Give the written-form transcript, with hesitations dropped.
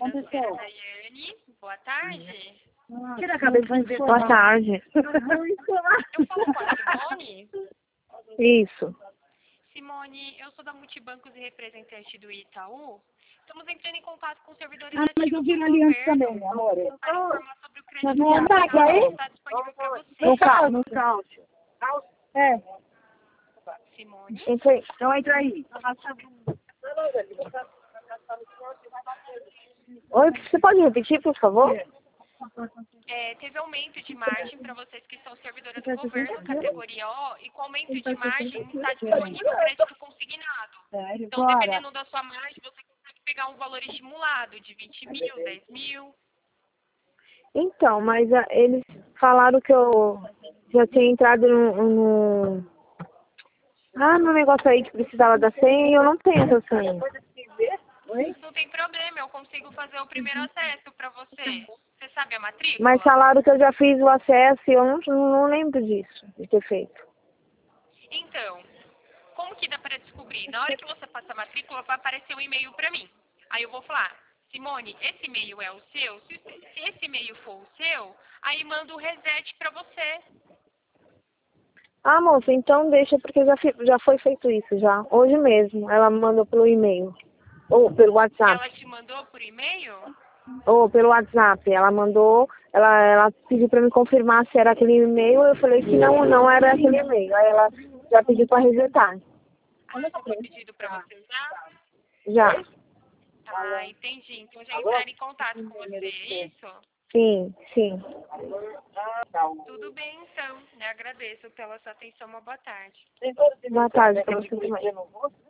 aconteceu? Daiane, boa tarde. Tira a cabeça de Boa tarde. Eu falo com a Simone. Isso. Simone, eu sou da Multibancos e representante do Itaú. Estamos entrando em contato com servidores mas eu ativos vi do na aliança governo também, amor. para informar sobre o crédito Tá bom, tá, habitacional aí? que está disponível para você. No cálcio. É. Simone, Entrei. Então entra aí. Oi, você pode repetir, por favor? teve aumento de margem para vocês que são servidores do governo, categoria O, e com aumento de margem está disponível crédito consignado. Sério? Então, dependendo da sua margem, você consegue pegar um valor estimulado de 20 mil, 10 mil. Então, mas eles falaram que eu já tinha entrado no negócio aí que precisava da senha e eu não tenho essa senha. Não tem problema, eu consigo fazer o primeiro acesso para você. Você sabe a matrícula? Mas falaram que eu já fiz o acesso e eu não lembro disso, de ter feito. Então, como que dá para descobrir? Na hora que você passa a matrícula, vai aparecer um e-mail para mim. Aí eu vou falar, Simone, esse e-mail é o seu? Se esse e-mail for o seu, aí manda o reset para você. Ah, moça, então deixa, porque já foi feito isso, já. Hoje mesmo, ela me mandou pelo e-mail. Ou pelo WhatsApp. Ela te mandou por e-mail? Ou pelo WhatsApp. Ela mandou, ela pediu pra me confirmar se era aquele e-mail. Eu falei que não era aquele e-mail. Aí ela já pediu pra resetar. Ah, foi pedido para você já? Já. Ah, entendi. Então já entraram em contato com você, é isso? Sim, sim. Tudo bem, então. Eu agradeço pela sua atenção. Uma boa tarde. Boa tarde pra você também.